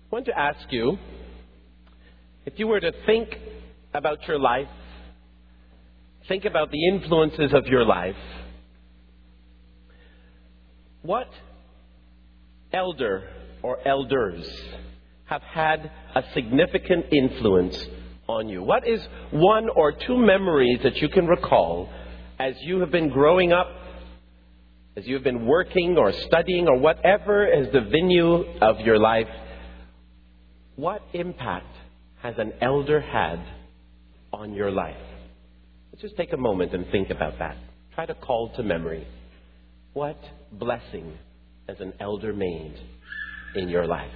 I want to ask you, if you were to think about your life, think about the influences of your life, what elder or elders have had a significant influence on you? What is one or two memories that you can recall as you have been growing up, as you have been working or studying or whatever is the venue of your life? What impact has an elder had on your life? Let's just take a moment and think about that. Try to call to memory what blessing has an elder made in your life.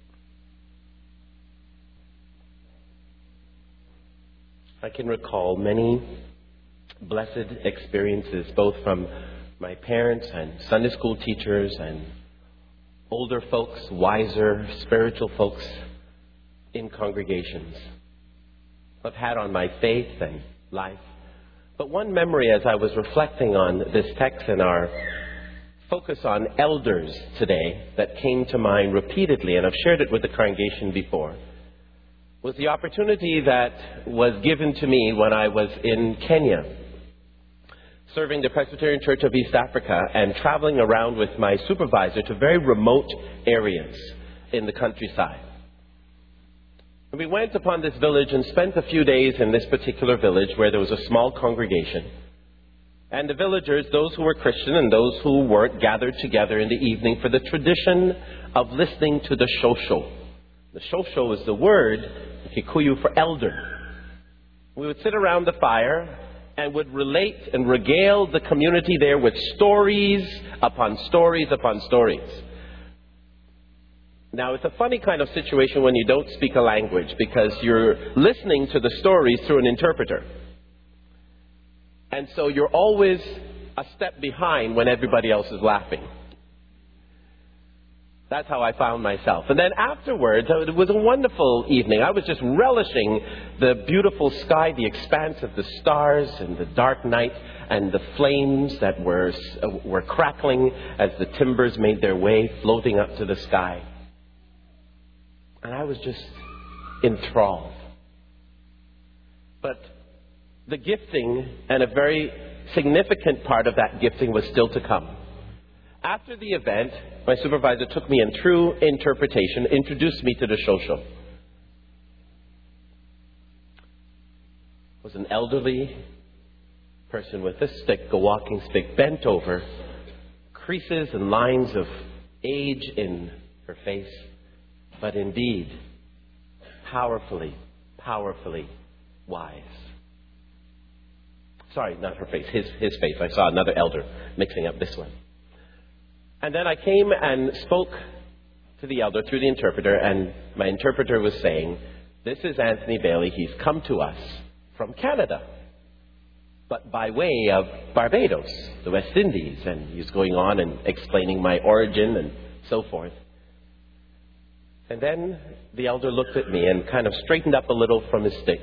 I can recall many blessed experiences, both from my parents and Sunday school teachers and older folks, wiser, spiritual folks in congregations. I've had on my faith and life. But one memory as I was reflecting on this text and our focus on elders today that came to mind repeatedly, and I've shared it with the congregation before, was the opportunity that was given to me when I was in Kenya, serving the Presbyterian Church of East Africa and traveling around with my supervisor to very remote areas in the countryside. And we went upon this village and spent a few days in this particular village where there was a small congregation. And the villagers, those who were Christian and those who weren't, gathered together in the evening for the tradition of listening to the shosho. The shosho is the word Kikuyu for elder. We would sit around the fire and would relate and regale the community there with stories upon stories upon stories. Now, it's a funny kind of situation when you don't speak a language, because you're listening to the stories through an interpreter. And so you're always a step behind when everybody else is laughing. That's how I found myself. And then afterwards, it was a wonderful evening. I was just relishing the beautiful sky, the expanse of the stars and the dark night and the flames that were crackling as the timbers made their way floating up to the sky. And I was just enthralled. But the gifting, and a very significant part of that gifting, was still to come. After the event, my supervisor took me in through interpretation, introduced me to the shosho. It was an elderly person with a stick, a walking stick, bent over, creases and lines of age in her face, but indeed powerfully, powerfully wise. Sorry, not her face, his face. I saw another elder mixing up this one. And then I came and spoke to the elder through the interpreter, and my interpreter was saying, "This is Anthony Bailey. He's come to us from Canada, but by way of Barbados, the West Indies." And he's going on and explaining my origin and so forth. And then the elder looked at me and kind of straightened up a little from his stick,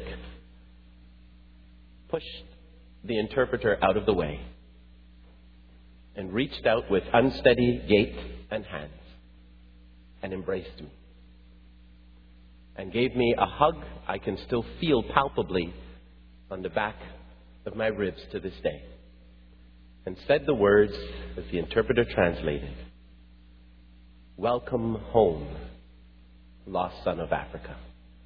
pushed the interpreter out of the way, and reached out with unsteady gait and hands and embraced me and gave me a hug I can still feel palpably on the back of my ribs to this day, and said the words, as the interpreter translated, "Welcome home, lost son of Africa."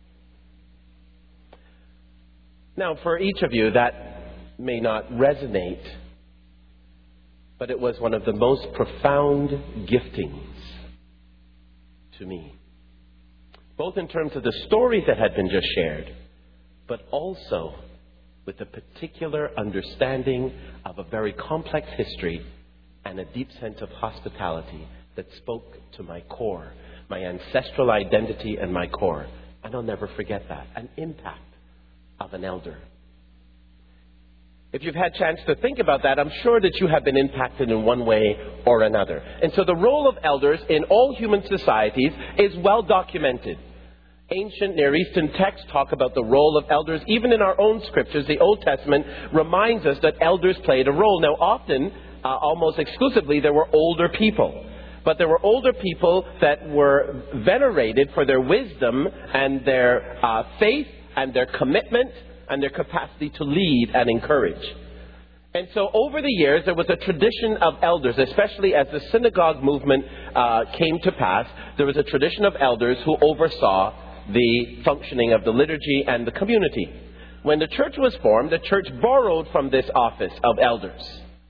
Now, for each of you, that may not resonate, but it was one of the most profound giftings to me, both in terms of the stories that had been just shared, but also with a particular understanding of a very complex history and a deep sense of hospitality that spoke to my core, my ancestral identity and my core. And I'll never forget that, an impact of an elder. If you've had a chance to think about that, I'm sure that you have been impacted in one way or another. And so the role of elders in all human societies is well documented. Ancient Near Eastern texts talk about the role of elders. Even in our own scriptures, the Old Testament reminds us that elders played a role. Now, often, almost exclusively, there were older people. but there were older people that were venerated for their wisdom and their faith and their commitment and their capacity to lead and encourage. And so over the years, there was a tradition of elders, especially as the synagogue movement came to pass. There was a tradition of elders who oversaw the functioning of the liturgy and the community. When the church was formed, the church borrowed from this office of elders.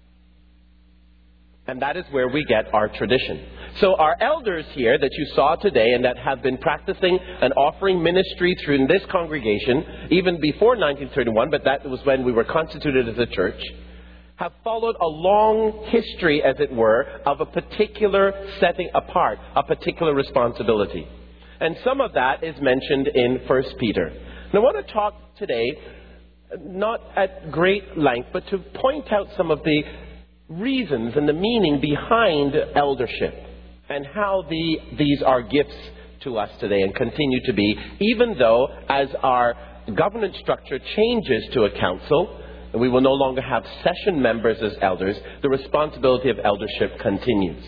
And that is where we get our tradition. So our elders here that you saw today and that have been practicing and offering ministry through this congregation, even before 1931, but that was when we were constituted as a church, have followed a long history, as it were, of a particular setting apart, a particular responsibility. And some of that is mentioned in 1 Peter. And I want to talk today, not at great length, but to point out some of the reasons and the meaning behind eldership and how these are gifts to us today and continue to be, even though as our governance structure changes to a council, we will no longer have session members as elders, the responsibility of eldership continues.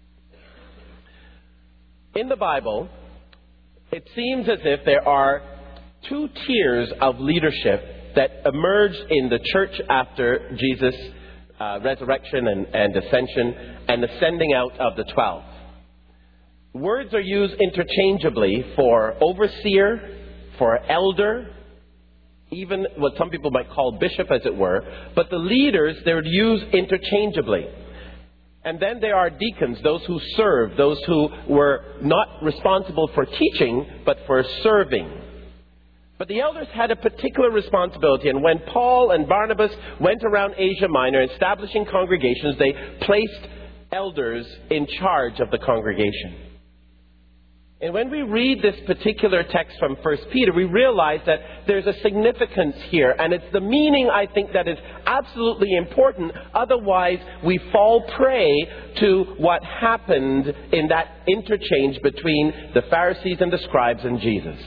In the Bible, it seems as if there are two tiers of leadership that emerged in the church after Jesus' resurrection and ascension and the sending out of the 12. Words are used interchangeably for overseer, for elder, even what some people might call bishop, as it were. But the leaders, they're used interchangeably. And then there are deacons, those who serve, those who were not responsible for teaching, but for serving. But the elders had a particular responsibility, and when Paul and Barnabas went around Asia Minor establishing congregations, they placed elders in charge of the congregation. And when we read this particular text from 1 Peter, we realize that there's a significance here, and it's the meaning, I think, that is absolutely important. Otherwise, we fall prey to what happened in that interchange between the Pharisees and the scribes and Jesus.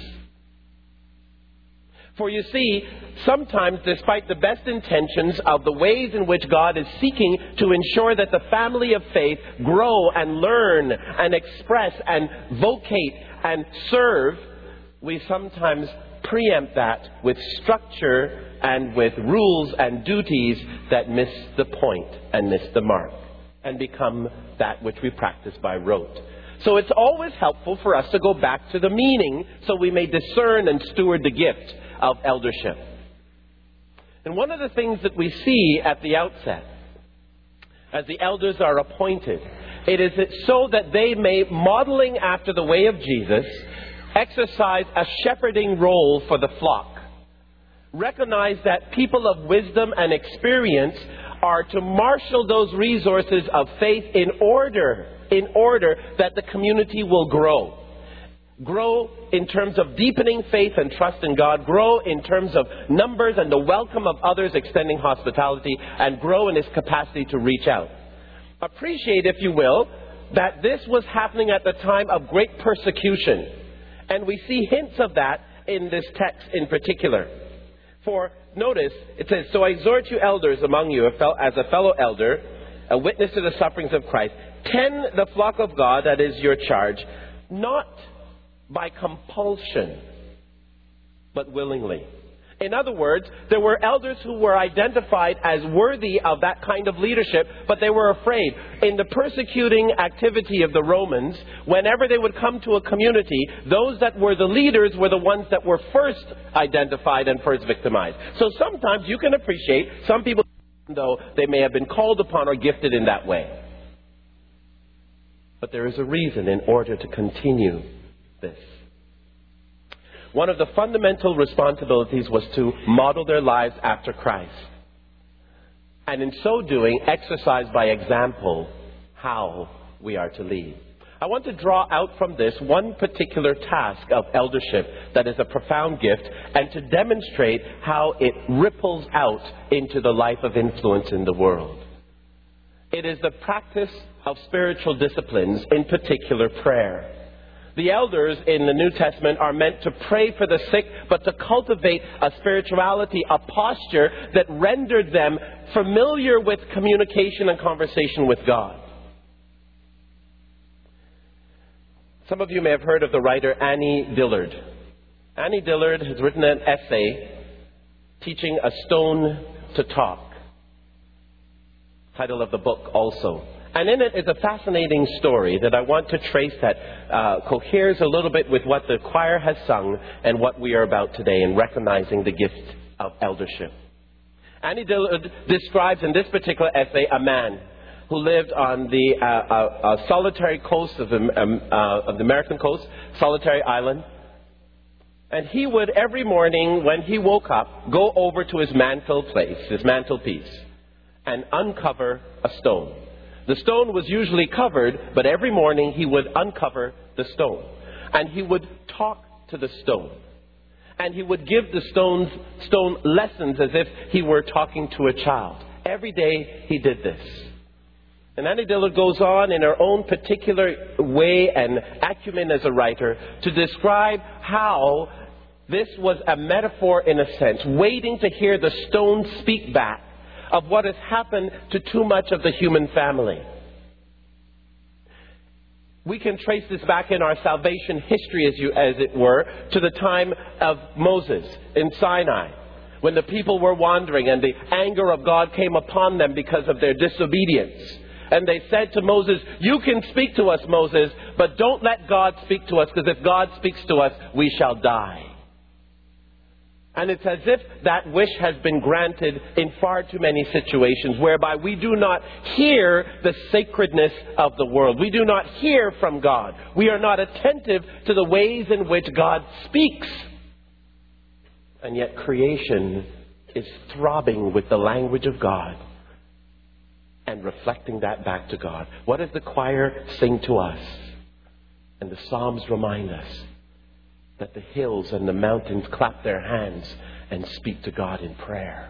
For you see, sometimes despite the best intentions of the ways in which God is seeking to ensure that the family of faith grow and learn and express and vocate and serve, we sometimes preempt that with structure and with rules and duties that miss the point and miss the mark and become that which we practice by rote. So it's always helpful for us to go back to the meaning so we may discern and steward the gift of eldership. And one of the things that we see at the outset, as the elders are appointed, it is so that they may, modeling after the way of Jesus, exercise a shepherding role for the flock. Recognize that people of wisdom and experience are to marshal those resources of faith in order that the community will grow. Grow in terms of deepening faith and trust in God. Grow in terms of numbers and the welcome of others, extending hospitality. And grow in its capacity to reach out. Appreciate, if you will, that this was happening at the time of great persecution. And we see hints of that in this text in particular. For notice, it says, "So I exhort you elders among you, as a fellow elder, a witness to the sufferings of Christ, tend the flock of God that is your charge, not by compulsion, but willingly." In other words, there were elders who were identified as worthy of that kind of leadership, but they were afraid. In the persecuting activity of the Romans, whenever they would come to a community, those that were the leaders were the ones that were first identified and first victimized. So sometimes you can appreciate some people, though they may have been called upon or gifted in that way. But there is a reason in order to continue this. One of the fundamental responsibilities was to model their lives after Christ. And in so doing, exercise by example how we are to lead. I want to draw out from this one particular task of eldership that is a profound gift, and to demonstrate how it ripples out into the life of influence in the world. It is the practice of spiritual disciplines, in particular prayer. The elders in the New Testament are meant to pray for the sick, but to cultivate a spirituality, a posture that rendered them familiar with communication and conversation with God. Some of you may have heard of the writer Annie Dillard. Annie Dillard has written an essay, Teaching a Stone to Talk. Title of the book also. And in it is a fascinating story that I want to trace that coheres a little bit with what the choir has sung and what we are about today in recognizing the gift of eldership. Annie Dillard describes in this particular essay a man who lived on the solitary coast of the American coast, solitary island. And he would every morning when he woke up go over to his mantelpiece, and uncover a stone. The stone was usually covered, but every morning he would uncover the stone. And he would talk to the stone. And he would give the stone lessons as if he were talking to a child. Every day he did this. And Annie Dillard goes on in her own particular way and acumen as a writer to describe how this was a metaphor in a sense, waiting to hear the stone speak back of what has happened to too much of the human family. We can trace this back in our salvation history, as it were, to the time of Moses in Sinai, when the people were wandering and the anger of God came upon them because of their disobedience. And they said to Moses, "You can speak to us, Moses, but don't let God speak to us, because if God speaks to us, we shall die." And it's as if that wish has been granted in far too many situations, whereby we do not hear the sacredness of the world. We do not hear from God. We are not attentive to the ways in which God speaks. And yet creation is throbbing with the language of God and reflecting that back to God. What does the choir sing to us? And the Psalms remind us that the hills and the mountains clap their hands and speak to God in prayer.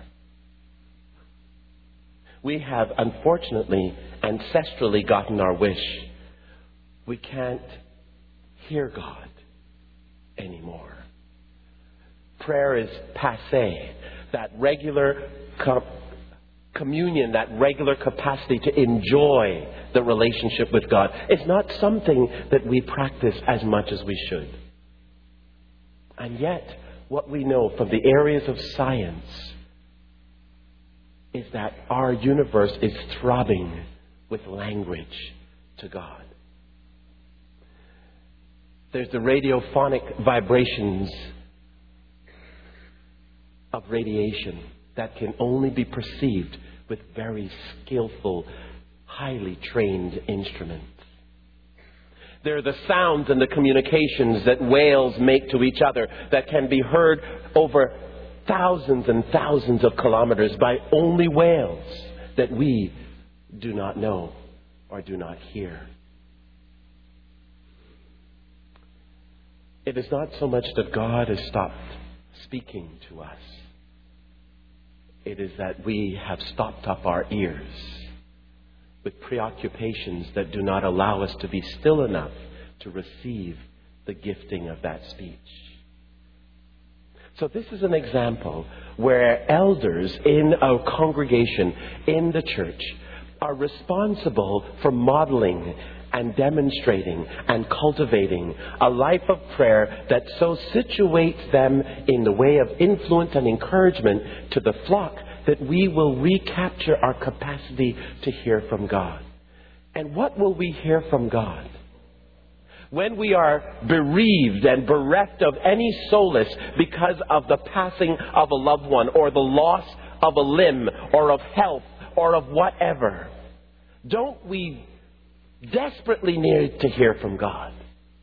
We have, unfortunately, ancestrally gotten our wish. We can't hear God anymore. Prayer is passé. That regular communion, that regular capacity to enjoy the relationship with God is not something that we practice as much as we should. And yet, what we know from the areas of science is that our universe is throbbing with language to God. There's the radiophonic vibrations of radiation that can only be perceived with very skillful, highly trained instruments. There are the sounds and the communications that whales make to each other that can be heard over thousands and thousands of kilometers by only whales that we do not know or do not hear. It is not so much that God has stopped speaking to us. It is that we have stopped up our ears with preoccupations that do not allow us to be still enough to receive the gifting of that speech. So this is an example where elders in a congregation, in the church, are responsible for modeling and demonstrating and cultivating a life of prayer that so situates them in the way of influence and encouragement to the flock that we will recapture our capacity to hear from God. And what will we hear from God? When we are bereaved and bereft of any solace because of the passing of a loved one or the loss of a limb or of health or of whatever, don't we desperately need to hear from God?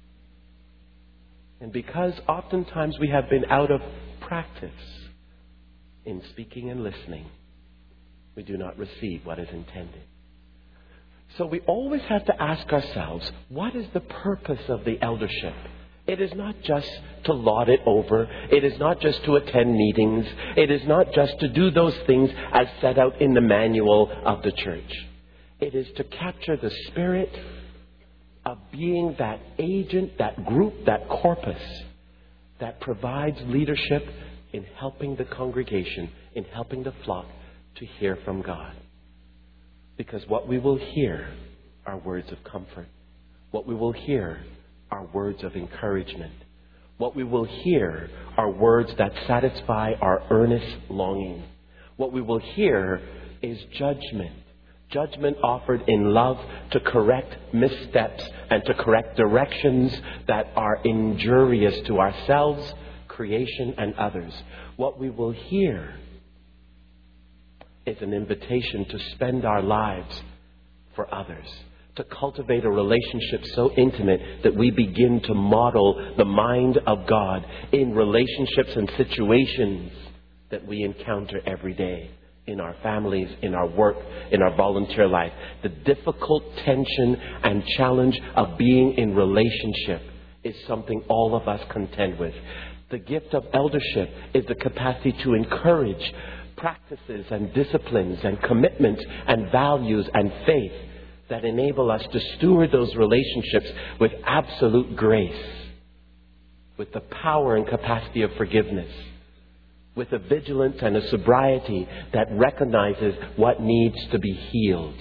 And because oftentimes we have been out of practice in speaking and listening, we do not receive what is intended. So we always have to ask ourselves, what is the purpose of the eldership? It is not just to laud it over. It is not just to attend meetings. It is not just to do those things as set out in the manual of the church. It is to capture the spirit of being that agent, that group, that corpus that provides leadership in helping the congregation, in helping the flock to hear from God. Because what we will hear are words of comfort. What we will hear are words of encouragement. What we will hear are words that satisfy our earnest longing. What we will hear is judgment. Judgment offered in love to correct missteps and to correct directions that are injurious to ourselves, creation, and others. What we will hear is an invitation to spend our lives for others, to cultivate a relationship so intimate that we begin to model the mind of God in relationships and situations that we encounter every day, in our families, in our work, in our volunteer life. The difficult tension and challenge of being in relationship is something all of us contend with. The gift of eldership is the capacity to encourage practices and disciplines and commitments and values and faith that enable us to steward those relationships with absolute grace, with the power and capacity of forgiveness, with a vigilance and a sobriety that recognizes what needs to be healed.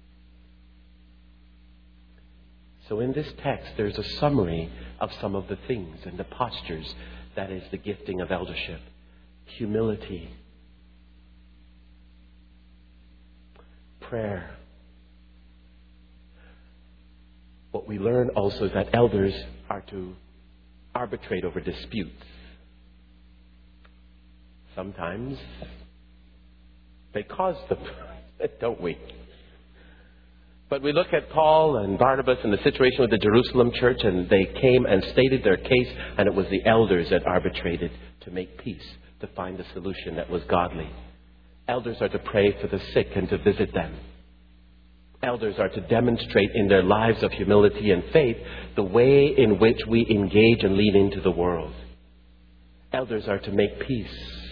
So in this text, there's a summary of some of the things and the postures that is the gifting of eldership. Humility, prayer. What we learn also is that elders are to arbitrate over disputes. Sometimes they cause them, don't we? But we look at Paul and Barnabas and the situation with the Jerusalem church, and they came and stated their case, and it was the elders that arbitrated to make peace, to find a solution that was godly. Elders are to pray for the sick and to visit them. Elders are to demonstrate in their lives of humility and faith the way in which we engage and lead into the world. Elders are to make peace.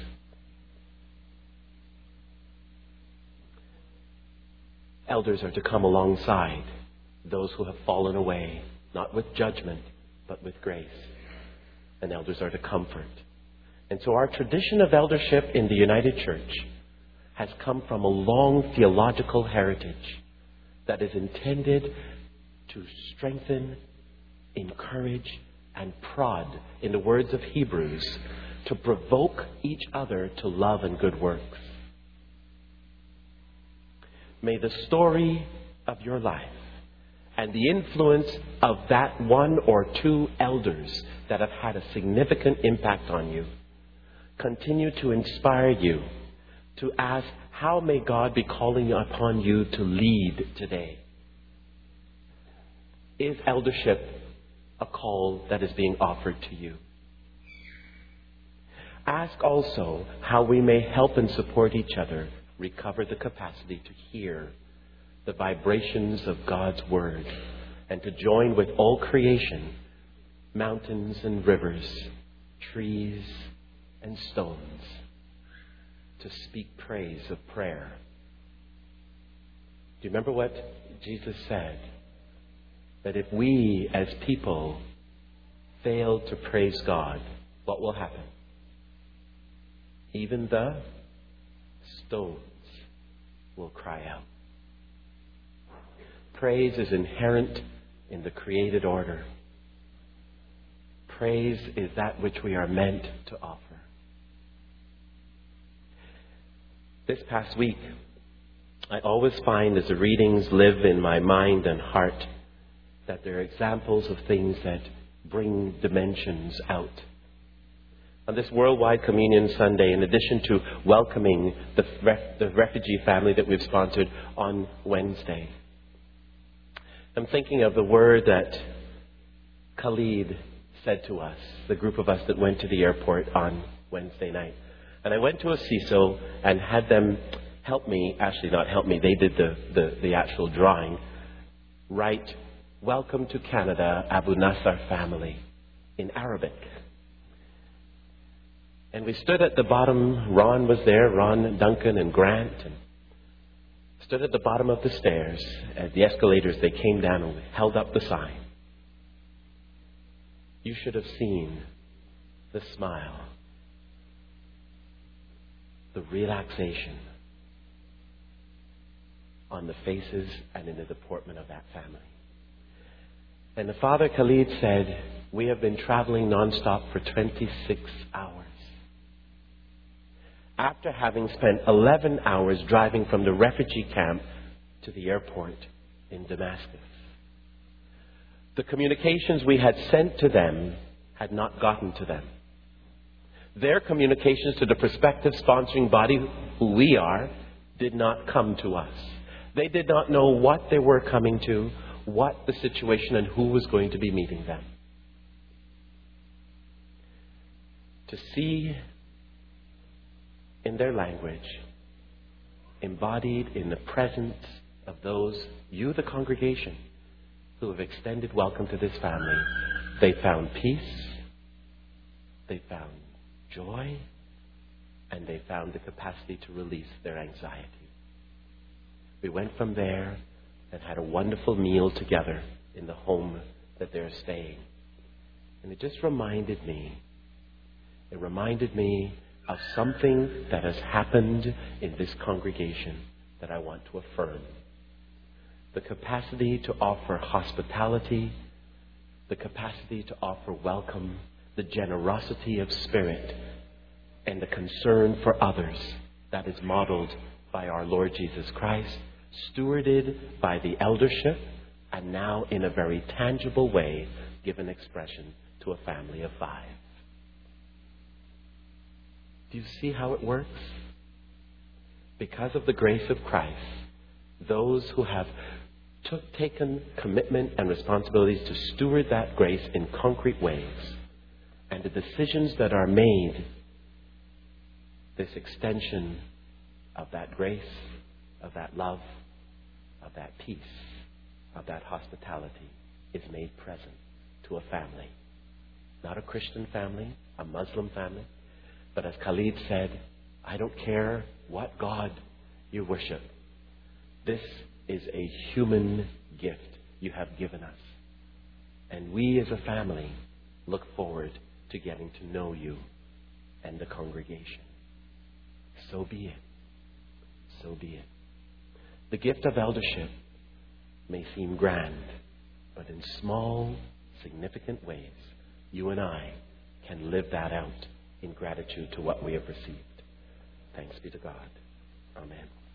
Elders are to come alongside those who have fallen away, not with judgment, but with grace. And elders are to comfort. And so our tradition of eldership in the United Church has come from a long theological heritage that is intended to strengthen, encourage, and prod, in the words of Hebrews, to provoke each other to love and good works. May the story of your life and the influence of that one or two elders that have had a significant impact on you continue to inspire you to ask, how may God be calling upon you to lead today? Is eldership a call that is being offered to you? Ask also how we may help and support each other recover the capacity to hear the vibrations of God's Word and to join with all creation, mountains and rivers, trees and stones, to speak praise of prayer. Do you remember what Jesus said? That if we as people fail to praise God, what will happen? Even the stones will cry out. Praise is inherent in the created order. Praise is that which we are meant to offer. This past week, I always find as the readings live in my mind and heart that they're examples of things that bring dimensions out. On this Worldwide Communion Sunday, in addition to welcoming the refugee family that we've sponsored on Wednesday, I'm thinking of the word that Khalid said to us, the group of us that went to the airport on Wednesday night. And I went to a CISO and had them help me, actually not help me, they did the actual drawing, write, "Welcome to Canada, Abu Nasser family," in Arabic. And we stood at the bottom. Ron was there, Ron, Duncan, and Grant, and stood at the bottom of the stairs. At the escalators, they came down and held up the sign. You should have seen the smile, the relaxation on the faces and in the deportment of that family. And the Father Khalid said, we have been traveling nonstop for 26 hours. After having spent 11 hours driving from the refugee camp to the airport in Damascus. The communications we had sent to them had not gotten to them. Their communications to the prospective sponsoring body, who we are, did not come to us. They did not know what they were coming to, what the situation, and who was going to be meeting them. To see in their language, embodied in the presence of those, you the congregation, who have extended welcome to this family, they found peace, they found joy, and they found the capacity to release their anxiety. We went from there and had a wonderful meal together in the home that they're staying. And it just reminded me of something that has happened in this congregation that I want to affirm. The capacity to offer hospitality, the capacity to offer welcome, the generosity of spirit, and the concern for others that is modeled by our Lord Jesus Christ, stewarded by the eldership, and now in a very tangible way given expression to a family of 5. Do you see how it works? Because of the grace of Christ, those who have taken commitment and responsibilities to steward that grace in concrete ways, and the decisions that are made, this extension of that grace, of that love, of that peace, of that hospitality is made present to a family. Not a Christian family, a Muslim family, but as Khalid said, I don't care what God you worship. This is a human gift you have given us. And we as a family look forward to getting to know you and the congregation. So be it. So be it. The gift of eldership may seem grand, but in small, significant ways, you and I can live that out in gratitude to what we have received. Thanks be to God. Amen.